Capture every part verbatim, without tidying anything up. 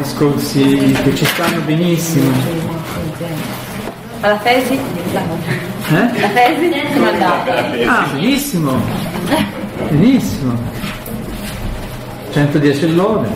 discorsi che ci stanno benissimo. Ma la tesi? Eh? La tesi? Come è andata? Ah, benissimo, benissimo. centodieci lode.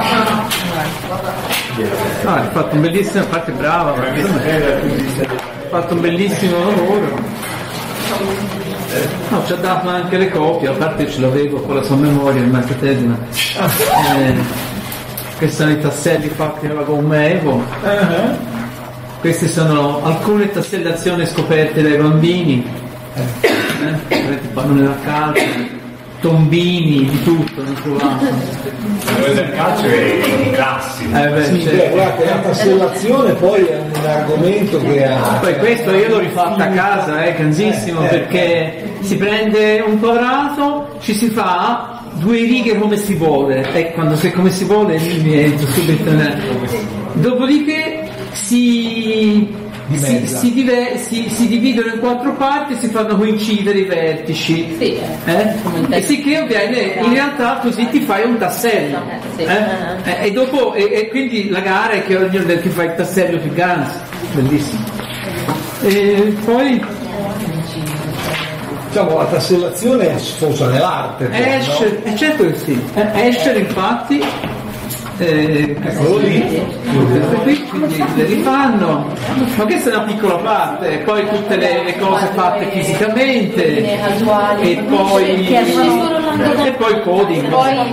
Ah, hai fatto un bellissimo, infatti brava, hai fatto un bellissimo lavoro. No, ci ha dato anche le copie, a parte ce l'avevo con la sua memoria in mattesima. Eh, questi sono i tasselli fatti nella gomma Evo. Queste sono alcune tassellazioni scoperte dai bambini. Eh, pallone da calcio, tombini, di tutto, non trovato. Il del calcio è un classico. Eh beh, sì, certo. beh, guarda, la tassellazione poi è un argomento che ha... Poi questo io l'ho rifatto a casa, è eh, cansissimo, perché si prende un quadrato, ci si fa due righe come si vuole, e quando sei come si vuole mi entro subito nel... Dopodiché si... Si, si, dive, si, si dividono in quattro parti e si fanno coincidere i vertici, sì, eh? E sicché avviene, in realtà così ti fai un tassello, sì. eh? Eh, e dopo e, e quindi la gara è che ognuno del che fa il tassello più grande, bellissimo. E poi diciamo la tassellazione sfocia nell'arte. Escher, no? Certo che sì, Escher infatti Eh, eccolo lì, qui, quindi le rifanno, ma questa è una piccola parte, e poi tutte le, le cose fatte fisicamente e poi e poi il coding.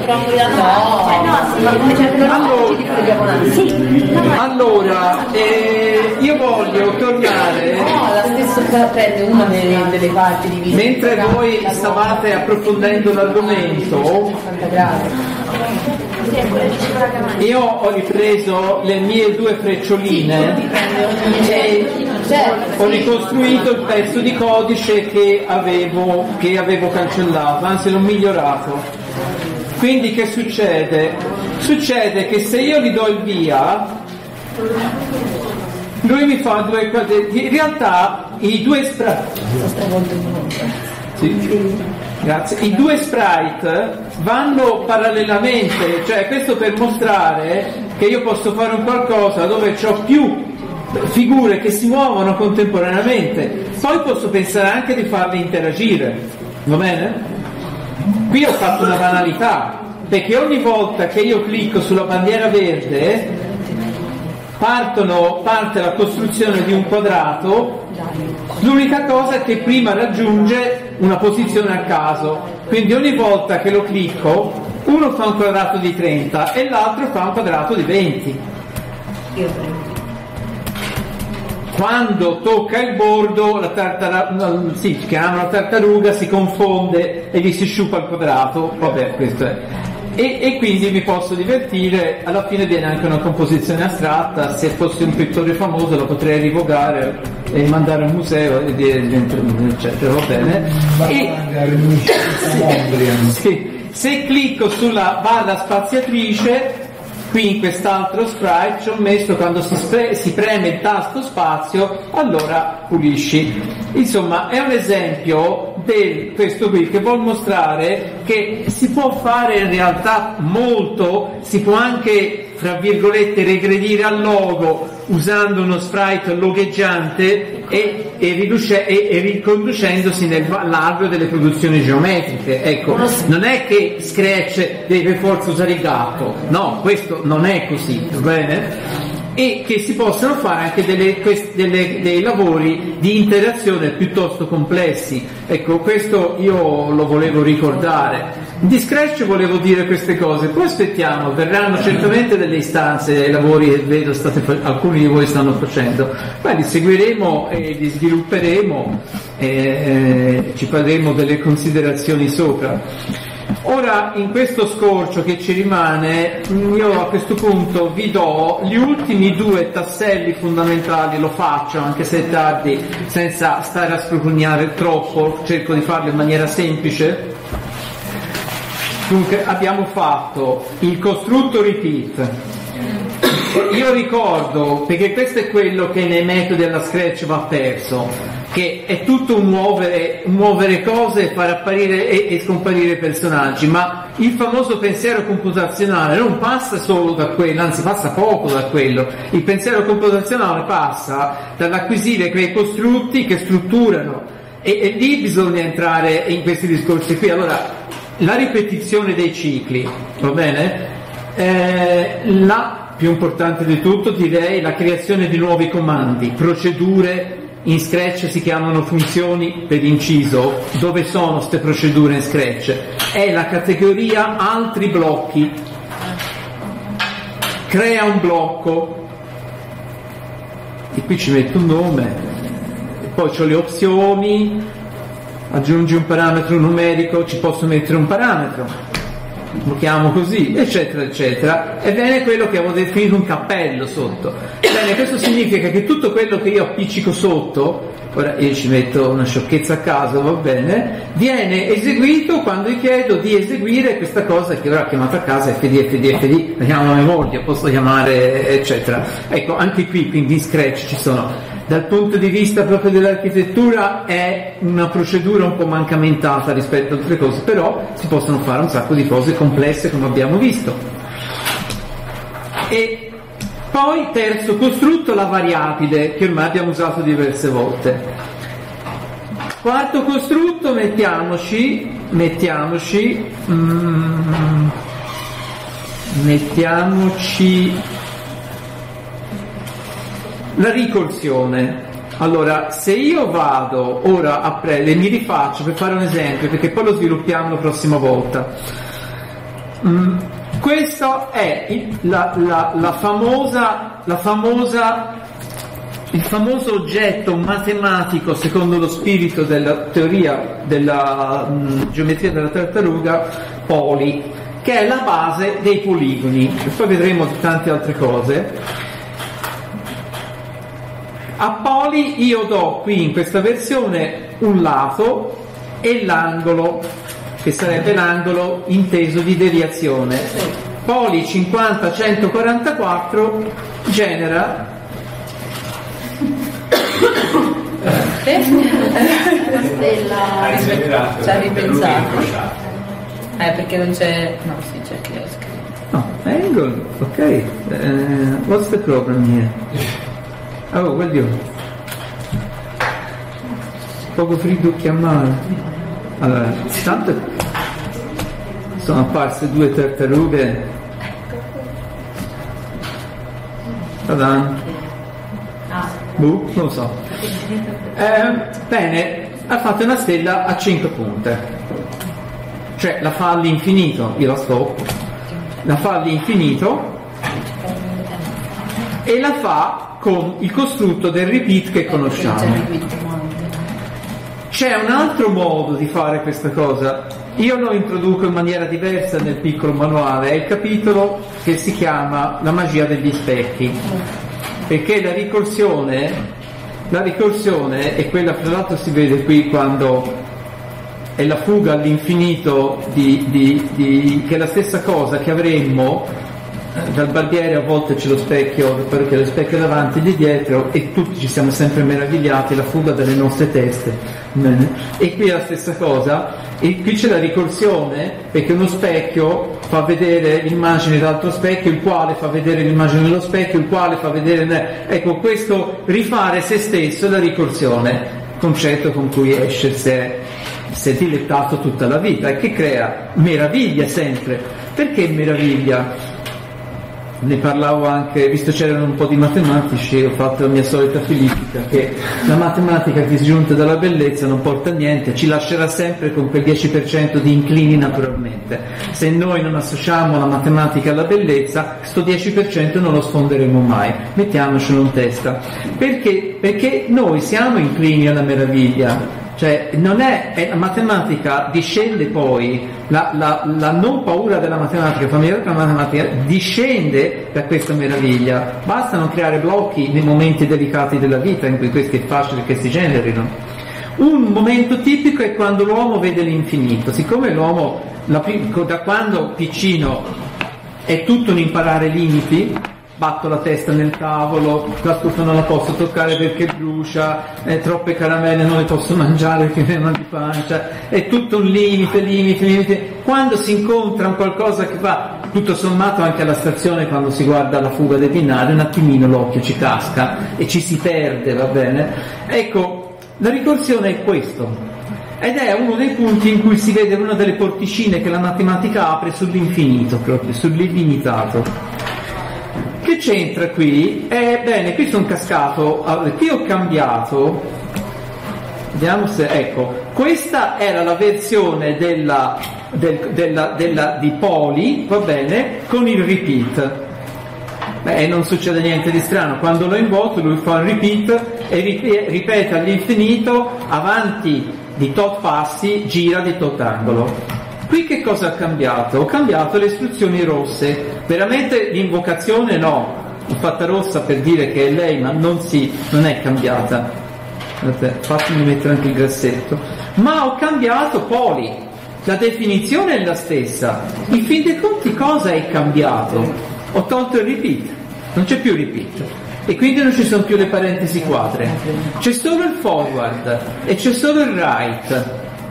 Allora, allora eh, io voglio tornare la stessa prende una delle, delle parti di vita mentre voi stavate approfondendo l'argomento. Io ho ripreso le mie due freccioline e ho ricostruito il pezzo di codice che avevo, che avevo cancellato, anzi l'ho migliorato. Quindi che succede? Succede che se io gli do il via, lui mi fa due quadretti. In realtà i due sprite, sì. Grazie. I due sprite vanno parallelamente, cioè questo per mostrare che io posso fare un qualcosa dove ho più figure che si muovono contemporaneamente, poi posso pensare anche di farle interagire, va bene? Qui ho fatto una banalità, perché ogni volta che io clicco sulla bandiera verde partono, parte la costruzione di un quadrato. L'unica cosa è che prima raggiunge una posizione a caso, quindi ogni volta che lo clicco uno fa un quadrato di trenta e l'altro fa un quadrato di venti. Quando tocca il bordo la tartaruga, sì, si chiama la tartaruga, si confonde e gli si sciupa il quadrato, vabbè, questo è. E, e quindi mi posso divertire, alla fine viene anche una composizione astratta, se fossi un pittore famoso la potrei rivogare e mandare al museo e dire eccetera, va bene. E, sì, se clicco sulla barra spaziatrice, qui in quest'altro sprite ci ho messo quando si, spre- si preme il tasto spazio, allora pulisci. Insomma, è un esempio di questo qui che vuol mostrare che si può fare in realtà molto, si può anche, fra virgolette, regredire al logo usando uno sprite logheggiante e, e, riduce, e, e riconducendosi nell'alveo delle produzioni geometriche. Ecco, non è che Scratch deve per forza usare il gatto, no, questo non è così, va bene? E che si possono fare anche delle, quest, delle, dei lavori di interazione piuttosto complessi. Ecco, questo io lo volevo ricordare. Di Scratch volevo dire queste cose, poi aspettiamo, verranno certamente delle istanze, dei lavori che vedo state, alcuni di voi stanno facendo, poi li seguiremo e li svilupperemo e eh, ci faremo delle considerazioni sopra. Ora, in questo scorcio che ci rimane, io a questo punto vi do gli ultimi due tasselli fondamentali, lo faccio anche se è tardi, senza stare a scrupugnare troppo, cerco di farlo in maniera semplice. Dunque, abbiamo fatto il costrutto repeat. Io ricordo, perché questo è quello che nei metodi alla Scratch va perso, che è tutto un muovere, muovere cose, far apparire e, e scomparire personaggi, ma il famoso pensiero computazionale non passa solo da quello, anzi passa poco da quello. Il pensiero computazionale passa dall'acquisire quei costrutti che strutturano, e, e lì bisogna entrare in questi discorsi qui. Allora, la ripetizione dei cicli, va bene? Eh, la più importante di tutto, direi, la creazione di nuovi comandi, procedure. In Scratch si chiamano funzioni per inciso. Dove sono queste procedure in Scratch? È la categoria altri blocchi. Crea un blocco e qui ci metto un nome, e poi ho le opzioni, aggiungi un parametro numerico, ci posso mettere un parametro, lo chiamo così, eccetera eccetera, e viene quello che avevo definito un cappello sotto. Bene, questo significa che tutto quello che io appiccico sotto, ora io ci metto una sciocchezza a caso, va bene, viene eseguito quando gli chiedo di eseguire questa cosa che ora ho chiamato a casa F D F D F D, la chiamo a memoria, posso chiamare eccetera. Ecco, anche qui quindi in Scratch ci sono, dal punto di vista proprio dell'architettura è una procedura un po' mancamentata rispetto ad altre cose, però si possono fare un sacco di cose complesse come abbiamo visto. E poi terzo costrutto, la variabile, che ormai abbiamo usato diverse volte. Quarto costrutto, mettiamoci mettiamoci mm, mettiamoci la ricorsione. Allora, se io vado ora a prendere, mi rifaccio per fare un esempio, perché poi lo sviluppiamo la prossima volta. Mm, questo è il, la, la, la famosa, la famosa, il famoso oggetto matematico, secondo lo spirito della teoria della mh, geometria della tartaruga, poli, che è la base dei poligoni, e poi vedremo tante altre cose. A poli io do qui in questa versione un lato e l'angolo, che sarebbe l'angolo inteso di deviazione. Poli cinquanta centoquarantaquattro genera Stella ci ha ripensato. Eh, perché non c'è, no, sì, c'è chi lo scrive. No, angle, ok. Uh, what's the problem here? Oh, well you. Poco freddo chiamare. Allora, tanto sono apparse due tartarughe. Ta-dan. Boh, non lo so. Eh, bene, ha fatto una stella a cinque punte. Cioè la fa all'infinito, io la stoppo. La fa all'infinito e la fa con il costrutto del repeat che conosciamo. C'è un altro modo di fare questa cosa, io lo introduco in maniera diversa nel piccolo manuale, è il capitolo che si chiama La magia degli specchi, perché la ricorsione, la ricorsione è quella, tra l'altro si vede qui quando è la fuga all'infinito di, di, di, che è la stessa cosa che avremmo dal barbiere, a volte c'è lo specchio, perché lo specchio davanti e di dietro, e tutti ci siamo sempre meravigliati, la fuga dalle nostre teste. E qui è la stessa cosa, e qui c'è la ricorsione, perché uno specchio fa vedere l'immagine dall'altro specchio, il quale fa vedere l'immagine dello specchio, il quale fa vedere, ecco, questo rifare se stesso è la ricorsione, concetto con cui Escher si è, si è dilettato tutta la vita e che crea meraviglia sempre. Perché meraviglia? Ne parlavo anche, visto c'erano un po' di matematici, ho fatto la mia solita filippica, che la matematica disgiunta dalla bellezza non porta a niente, ci lascerà sempre con quel dieci per cento di inclini naturalmente. Se noi non associamo la matematica alla bellezza, sto dieci per cento non lo sfonderemo mai, mettiamocelo in testa. Perché? Perché noi siamo inclini alla meraviglia. Cioè non è, è la matematica discende poi, la, la, la non paura della matematica, familiare con la matematica, discende da questa meraviglia. Basta non creare blocchi nei momenti delicati della vita in cui questi è facile che si generino. Un momento tipico è quando l'uomo vede l'infinito. Siccome l'uomo la, da quando piccino è tutto un imparare limiti, batto la testa nel tavolo, la stufa non la posso toccare perché brucia, eh, troppe caramelle non le posso mangiare perché mi mal di pancia, è tutto un limite, limite, limite. Quando si incontra un qualcosa che va, tutto sommato anche alla stazione, quando si guarda la fuga dei binari, un attimino l'occhio ci casca e ci si perde, va bene? Ecco, la ricorsione è questo. Ed è uno dei punti in cui si vede una delle porticine che la matematica apre sull'infinito, proprio sull'illimitato. Che c'entra qui? Eh, bene, qui sono cascato, qui ho cambiato, vediamo se, ecco, questa era la versione della, del, della, della, di Poli, va bene, con il repeat. Beh, non succede niente di strano, quando lo invoco lui fa un repeat e ripete all'infinito, avanti di tot passi, gira di tot angolo. Qui che cosa ha cambiato? Ho cambiato le istruzioni rosse. Veramente l'invocazione no, l'ho fatta rossa per dire che è lei, ma non si, non è cambiata. Fatemi mettere anche il grassetto. Ma ho cambiato Poli. La definizione è la stessa. In fin dei conti cosa è cambiato? Ho tolto il repeat, non c'è più repeat. E quindi non ci sono più le parentesi quadre, c'è solo il forward e c'è solo il right.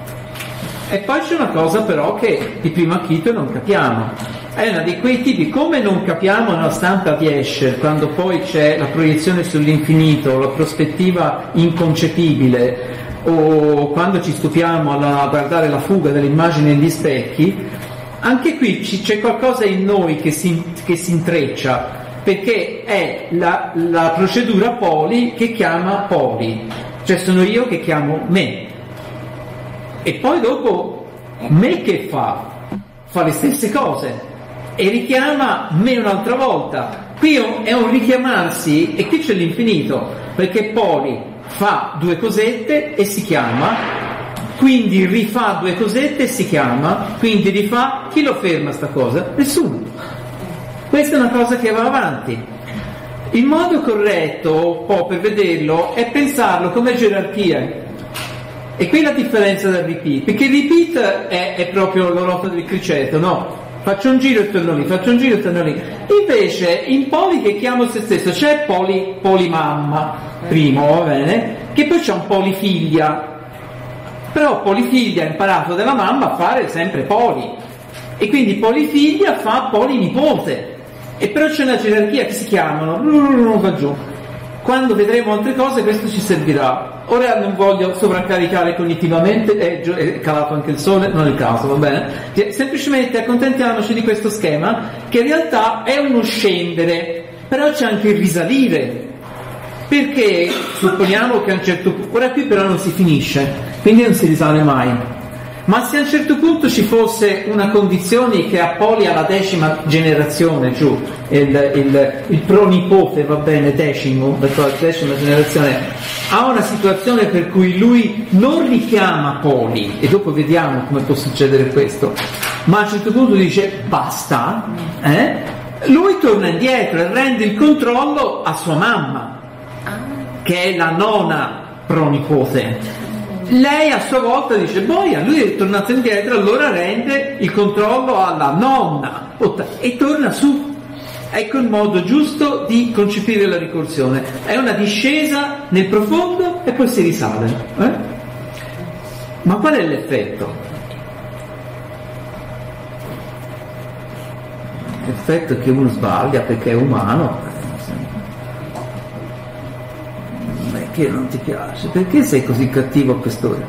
E poi c'è una cosa però che di primo acchito non capiamo, è una di quei tipi, come non capiamo nella stampa di Escher, quando poi c'è la proiezione sull'infinito, la prospettiva inconcepibile, o quando ci stupiamo a guardare la fuga delle immagini negli specchi, anche qui c'è qualcosa in noi che si, che si intreccia, perché è la, la procedura Poli che chiama Poli, cioè sono io che chiamo me, e poi dopo me che fa? Fa le stesse cose e richiama me un'altra volta. Qui è un richiamarsi, e qui c'è l'infinito, perché Poli fa due cosette e si chiama, quindi rifà due cosette e si chiama, quindi rifà, chi lo ferma sta cosa? Nessuno. Questa è una cosa che va avanti. Il modo corretto, un po' per vederlo, è pensarlo come gerarchia. E qui la differenza dal repeat, perché il repeat è, è proprio l'orologio del criceto, no? Faccio un giro e torno lì, faccio un giro e torno lì. Invece, in Poli che chiamo se stesso, c'è poli, polimamma, primo, va bene? Che poi c'è un polifiglia. Però polifiglia ha imparato dalla mamma a fare sempre poli. E quindi polifiglia fa polinipote. E però c'è una gerarchia che si chiamano, non va giù. Quando vedremo altre cose questo ci servirà. Ora non voglio sovraccaricare cognitivamente, è, è calato anche il sole, non è il caso, va bene? Semplicemente accontentiamoci di questo schema, che in realtà è uno scendere, però c'è anche il risalire, perché supponiamo che a un certo punto, ora qui però non si finisce, quindi non si risale mai. Ma se a un certo punto ci fosse una condizione che a Poli alla decima generazione, giù, il, il, il pronipote, va bene, decimo, la decima generazione, ha una situazione per cui lui non richiama Poli, e dopo vediamo come può succedere questo, ma a un certo punto dice basta, eh? Lui torna indietro e rende il controllo a sua mamma, che è la nona pronipote. Lei a sua volta dice boia, lui è tornato indietro, allora rende il controllo alla nonna e torna su. Ecco il modo giusto di concepire la ricorsione, è una discesa nel profondo e poi si risale, eh? Ma qual è l'effetto? L'effetto è che uno sbaglia perché è umano. Che non ti piace? Perché sei così cattivo a quest'ora?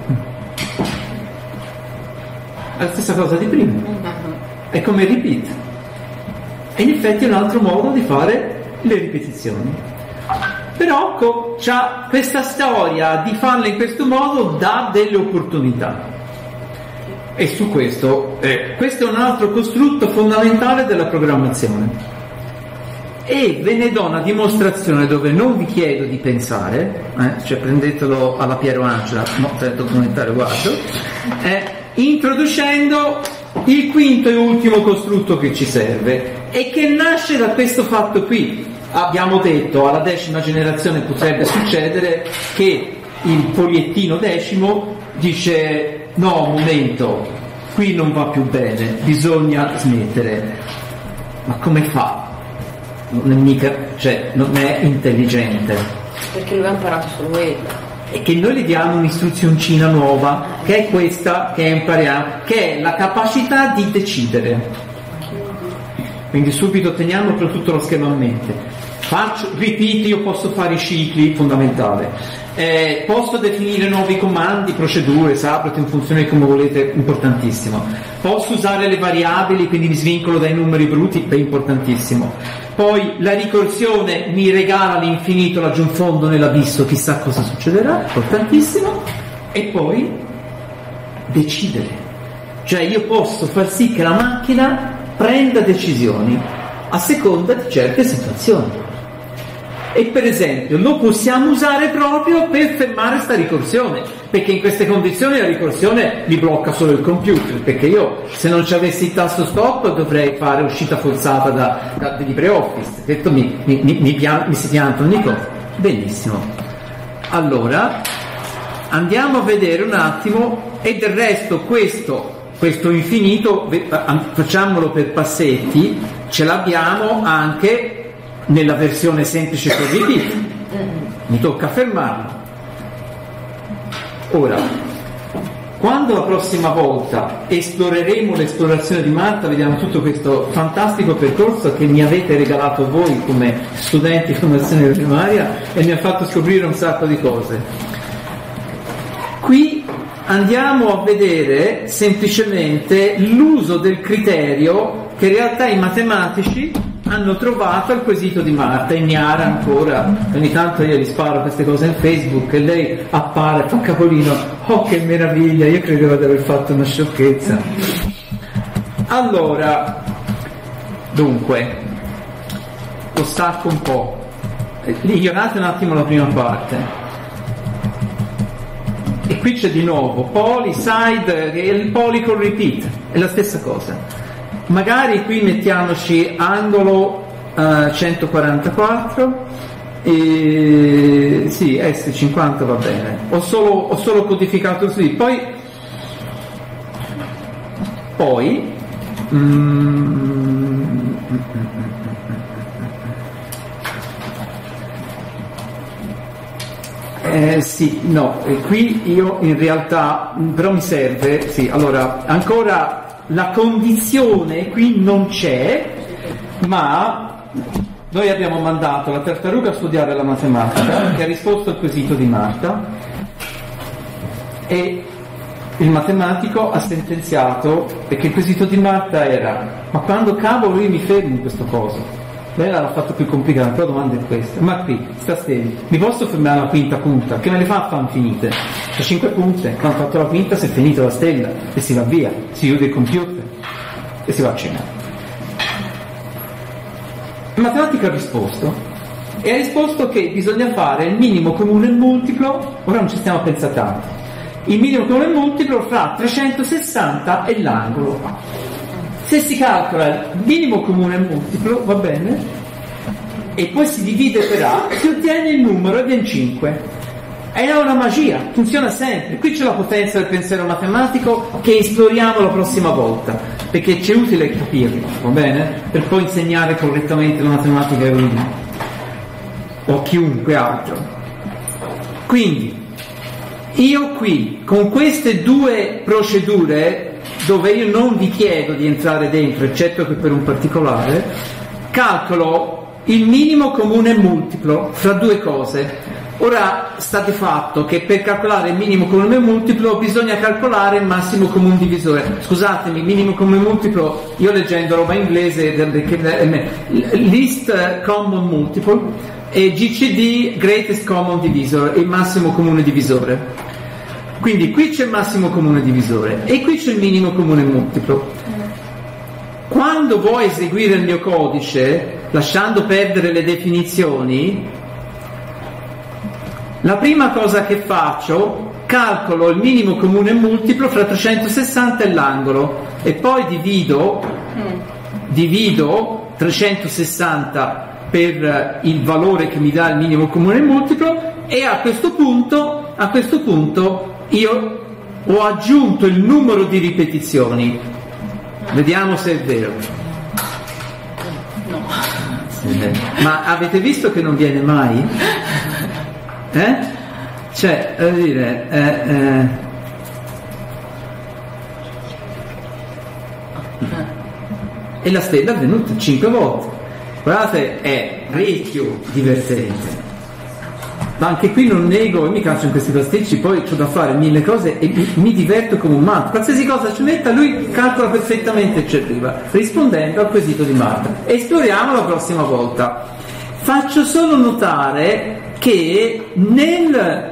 È la stessa cosa di prima, è come repeat, e in effetti è un altro modo di fare le ripetizioni. Però co- c'ha questa storia di farle in questo modo dà delle opportunità, e su questo eh, questo è un altro costrutto fondamentale della programmazione. E ve ne do una dimostrazione dove non vi chiedo di pensare, eh, cioè prendetelo alla Piero Angela, no, per il documentario guardo, eh, introducendo il quinto e ultimo costrutto che ci serve, e che nasce da questo fatto qui. Abbiamo detto alla decima generazione potrebbe succedere che il poliettino decimo dice no, momento, qui non va più bene, bisogna smettere. Ma come fa? non è mica, cioè non è intelligente. Perché lui ha imparato solo quello. E che noi gli diamo un'istruzioncina nuova, che è questa che impariamo, che è la capacità di decidere. Quindi subito teniamo per tutto lo schema a mente. Faccio, ripeti, io posso fare i cicli, fondamentale. Eh, posso definire nuovi comandi, procedure, saprete in funzione di come volete, importantissimo. Posso usare le variabili, quindi mi svincolo dai numeri bruti, è importantissimo. Poi la ricorsione mi regala l'infinito laggiù in fondo nell'abisso, chissà cosa succederà, importantissimo. E poi decidere, cioè io posso far sì che la macchina prenda decisioni a seconda di certe situazioni. E per esempio lo possiamo usare proprio per fermare sta ricorsione, perché in queste condizioni la ricorsione mi blocca solo il computer, perché io se non ci avessi il tasto stop dovrei fare uscita forzata da, da, da LibreOffice. Detto mi, mi, mi, mi, pian, mi si piantano ogni cosa. Benissimo. Allora andiamo a vedere un attimo, e del resto questo questo infinito facciamolo per passetti, ce l'abbiamo anche nella versione semplice con repeat. Mi tocca fermarlo. Ora, quando la prossima volta esploreremo l'esplorazione di Marta, vediamo tutto questo fantastico percorso che mi avete regalato voi come studenti di formazione primaria e mi ha fatto scoprire un sacco di cose. Qui andiamo a vedere semplicemente l'uso del criterio che in realtà i matematici hanno trovato al quesito di Marta, ignara ancora. Ogni tanto io gli sparo queste cose in Facebook e lei appare, fa capolino, oh che meraviglia, io credevo di aver fatto una sciocchezza. Allora, dunque, lo stacco un po', ignorate un attimo la prima parte, e qui c'è di nuovo poly, side, e il poly con repeat, è la stessa cosa. Magari qui mettiamoci angolo uh, centoquarantaquattro e sì, S cinquanta va bene. Ho solo, ho solo codificato così. Poi poi mm, Eh, sì, no, e qui io in realtà, però mi serve, sì, allora, ancora la condizione qui non c'è, ma noi abbiamo mandato la tartaruga a studiare la matematica, che ha risposto al quesito di Marta, e il matematico ha sentenziato, perché il quesito di Marta era, ma quando cavolo io mi fermo in questo coso? Lei l'ha fatto più complicato, però la domanda è questa, ma qui, sta stendi, mi posso fermare alla quinta punta? Che me le fa fan finite? Le cinque punte, quando ho fatto la quinta si è finita la stella e si va via, si chiude il computer e si va a cena. Il matematico ha risposto, e ha risposto che bisogna fare il minimo comune multiplo, ora non ci stiamo a pensare tanto, il minimo comune multiplo fra trecentosessanta e l'angolo. Se si calcola il minimo comune multiplo, va bene, e poi si divide per A, si ottiene il numero e viene cinque. È una magia, funziona sempre. Qui c'è la potenza del pensiero matematico che esploriamo la prossima volta, perché c'è utile capirlo, va bene? Per poi insegnare correttamente la matematica a Eurino o chiunque altro. Quindi, io qui, con queste due procedure, dove io non vi chiedo di entrare dentro, eccetto che per un particolare, calcolo il minimo comune multiplo fra due cose. Ora sta di fatto che per calcolare il minimo comune multiplo bisogna calcolare il massimo comune divisore. Scusatemi, minimo comune multiplo, io leggendo roba inglese, least common multiple, e G C D, greatest common divisor, il massimo comune divisore. Quindi qui c'è il massimo comune divisore e qui c'è il minimo comune multiplo. Quando vuoi eseguire il mio codice, lasciando perdere le definizioni, la prima cosa che faccio, calcolo il minimo comune multiplo fra trecentosessanta e l'angolo e poi divido, divido trecentosessanta per il valore che mi dà il minimo comune multiplo, e a questo punto, a questo punto io ho aggiunto il numero di ripetizioni. Vediamo se è vero. No. Sì. viene. Ma avete visto che non viene mai? Eh? Cioè, voglio dire, eh, eh. E la stella è venuta cinque volte. Guardate, è parecchio divertente. Ma anche qui non nego, io mi caccio in questi pasticci, poi ho da fare mille cose e mi, mi diverto come un matto. Qualsiasi cosa ci metta, lui calcola perfettamente e ci arriva, rispondendo al quesito di Marta. Esploriamo la prossima volta. Faccio solo notare che nel...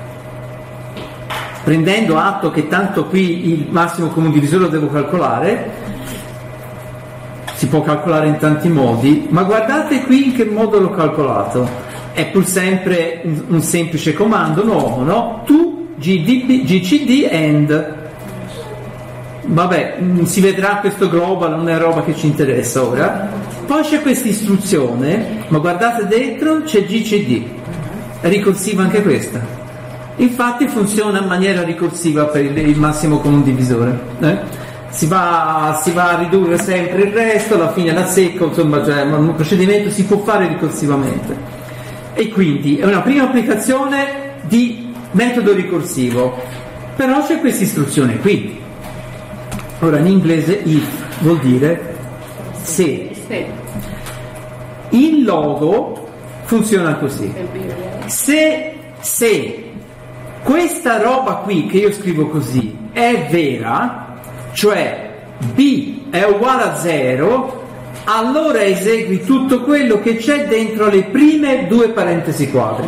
prendendo atto che tanto qui il massimo comune divisore lo devo calcolare, si può calcolare in tanti modi, ma guardate qui in che modo l'ho calcolato. È pur sempre un, un semplice comando nuovo, no? To gcd and. Vabbè, si vedrà questo global, non è roba che ci interessa ora. Poi c'è questa istruzione, ma guardate dentro c'è gcd, è ricorsiva anche questa. Infatti funziona in maniera ricorsiva per il, il massimo comune divisore. Eh? Si va, si va a ridurre sempre il resto, alla fine la secco, insomma, cioè, un procedimento si può fare ricorsivamente. E quindi è una prima applicazione di metodo ricorsivo, però c'è questa istruzione qui. Ora in inglese if vuol dire se. Il logo funziona così: se, se questa roba qui che io scrivo così è vera, cioè b è uguale a zero, allora esegui tutto quello che c'è dentro le prime due parentesi quadre.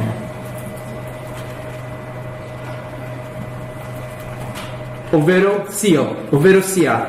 Ovvero sia, ovvero sia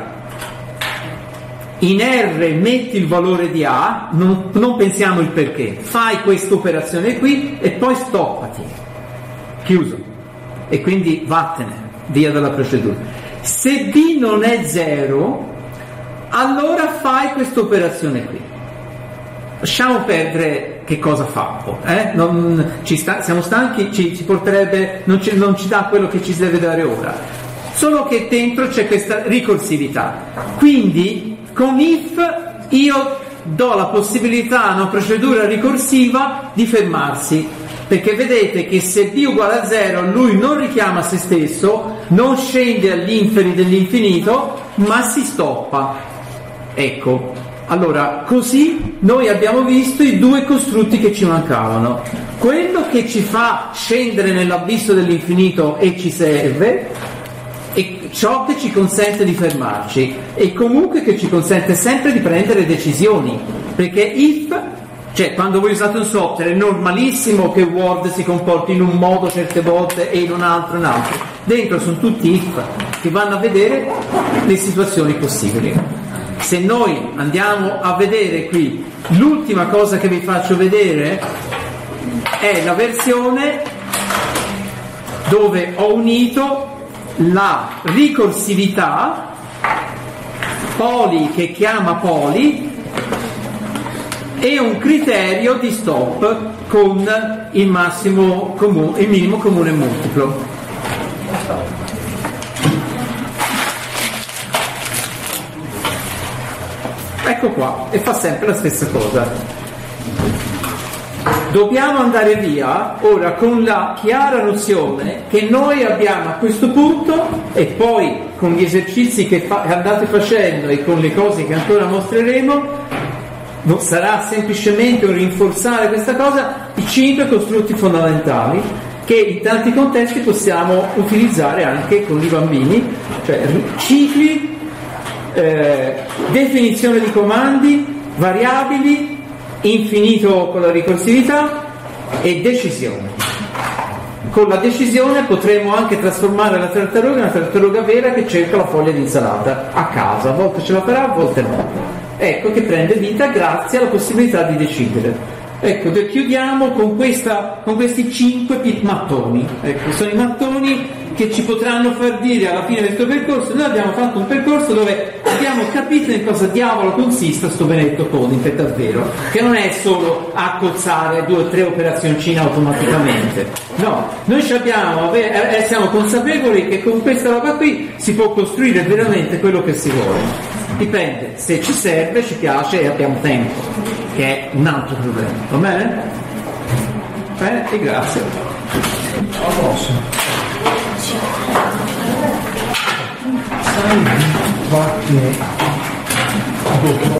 in R metti il valore di A, non, non pensiamo il perché, fai questa operazione qui e poi stoppati, chiuso, e quindi vattene via dalla procedura. Se B non è zero, allora fai questa operazione qui. Lasciamo perdere che cosa ha fatto, eh? Non, ci sta, siamo stanchi, ci, ci porterebbe, non ci, non ci dà quello che ci si deve dare ora, solo che dentro c'è questa ricorsività. Quindi con if io do la possibilità a una procedura ricorsiva di fermarsi, perché vedete che se b uguale a zero lui non richiama se stesso, non scende agli inferi dell'infinito, ma si stoppa. Ecco, allora così noi abbiamo visto i due costrutti che ci mancavano: quello che ci fa scendere nell'abisso dell'infinito e ci serve, e ciò che ci consente di fermarci, e comunque che ci consente sempre di prendere decisioni, perché if, cioè quando voi usate un software è normalissimo che Word si comporti in un modo certe volte e in un altro in un altro. Dentro sono tutti if che vanno a vedere le situazioni possibili. Se noi andiamo a vedere qui, l'ultima cosa che vi faccio vedere è la versione dove ho unito la ricorsività poli che chiama poli e un criterio di stop con il massimo comune, il minimo comune multiplo. Ecco qua, e fa sempre la stessa cosa. Dobbiamo andare via ora con la chiara nozione che noi abbiamo a questo punto, e poi con gli esercizi che fa- andate facendo e con le cose che ancora mostreremo, non sarà semplicemente un rinforzare questa cosa, i cinque costrutti fondamentali che in tanti contesti possiamo utilizzare anche con i bambini, cioè cicli, Eh, definizione di comandi, variabili, infinito con la ricorsività e decisione. Con la decisione potremo anche trasformare la tartaruga in una tartaruga vera che cerca la foglia di insalata a caso, a volte ce la farà, a volte no. Ecco che prende vita grazie alla possibilità di decidere. Ecco, chiudiamo con, questa, con questi cinque mattoni. Ecco, sono i mattoni che ci potranno far dire alla fine del questo percorso. Noi abbiamo fatto un percorso dove abbiamo capito in cosa diavolo consiste sto benedetto coding, per davvero, che non è solo accozzare due o tre operazioncine automaticamente. No, noi ci abbiamo, eh, siamo consapevoli che con questa roba qui si può costruire veramente quello che si vuole. dipende, se ci serve, ci piace e abbiamo tempo, che è un altro problema, va bene? Bene, e grazie. Alla prossima. Sai, infatti, dopo